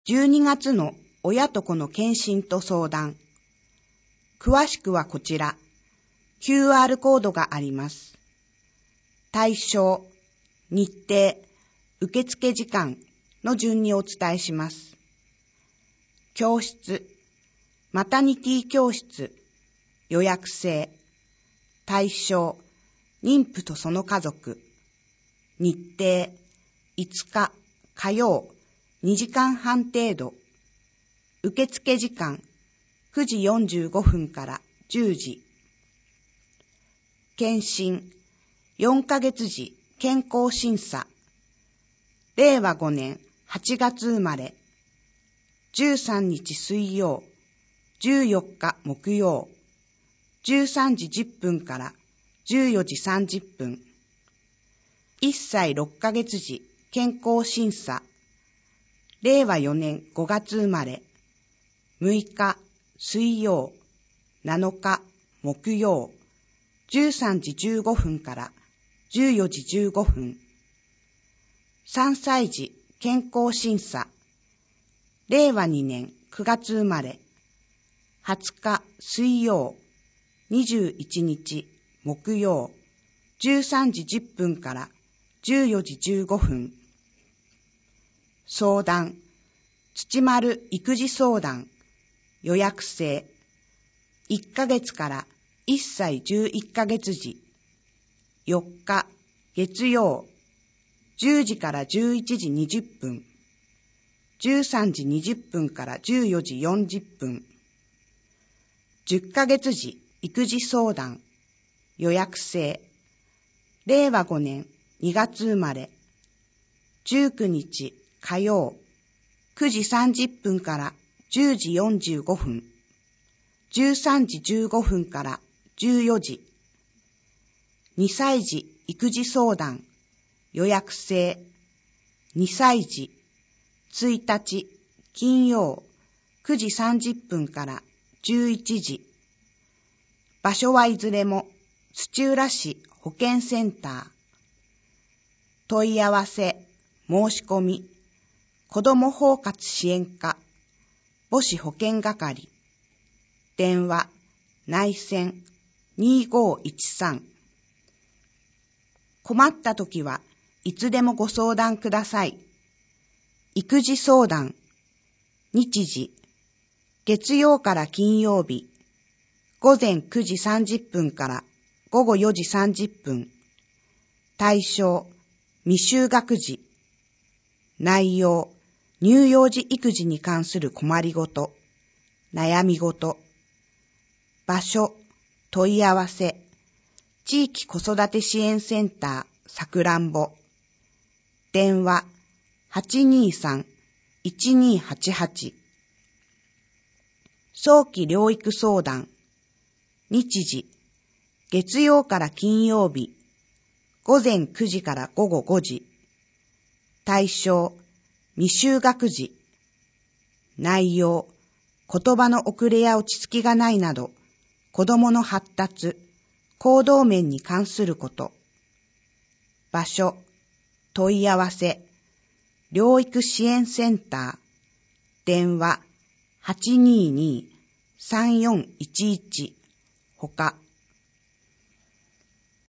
12月の親と子の検診と相談。詳しくはこちら、QR コードがあります。対象、日程、受付時間の順にお伝えします。教室、マタニティ教室、予約制、対象、妊婦とその家族、日程、5日火曜、2時間半程度、受付時間、9時45分から10時。検診、4ヶ月時健康審査、令和5年8月生まれ、13日水曜、14日木曜、13時10分から14時30分。1歳6ヶ月時健康審査、令和4年5月生まれ、6日水曜、7日木曜、13時15分から14時15分。3歳児健康審査、令和2年9月生まれ、20日水曜、21日木曜、13時10分から14時15分。相談、土丸育児相談、予約制、1ヶ月から1歳11ヶ月時、4日月曜、10時から11時20分、13時20分から14時40分。10ヶ月時育児相談、予約制、令和5年2月生まれ、19日火曜、9時30分から10時45分、13時15分から14時。2歳児育児相談、予約制、2歳児、1日金曜、9時30分から11時。場所はいずれも土浦市保健センター。問い合わせ、申し込み、子ども包括支援課、母子保健係。電話、内線、2513。困ったときはいつでもご相談ください。育児相談、日時、月曜から金曜日、午前9時30分から午後4時30分。対象、未就学児。内容、乳幼児育児に関する困りごと、悩みごと。場所、問い合わせ、地域子育て支援センターさくらんぼ。電話、823-1288。早期療育相談、日時、月曜から金曜日、午前9時から午後5時。対象、未就学児。内容、言葉の遅れや落ち着きがないなど、子供の発達、行動面に関すること。場所、問い合わせ、療育支援センター。電話、822-3411。ほか。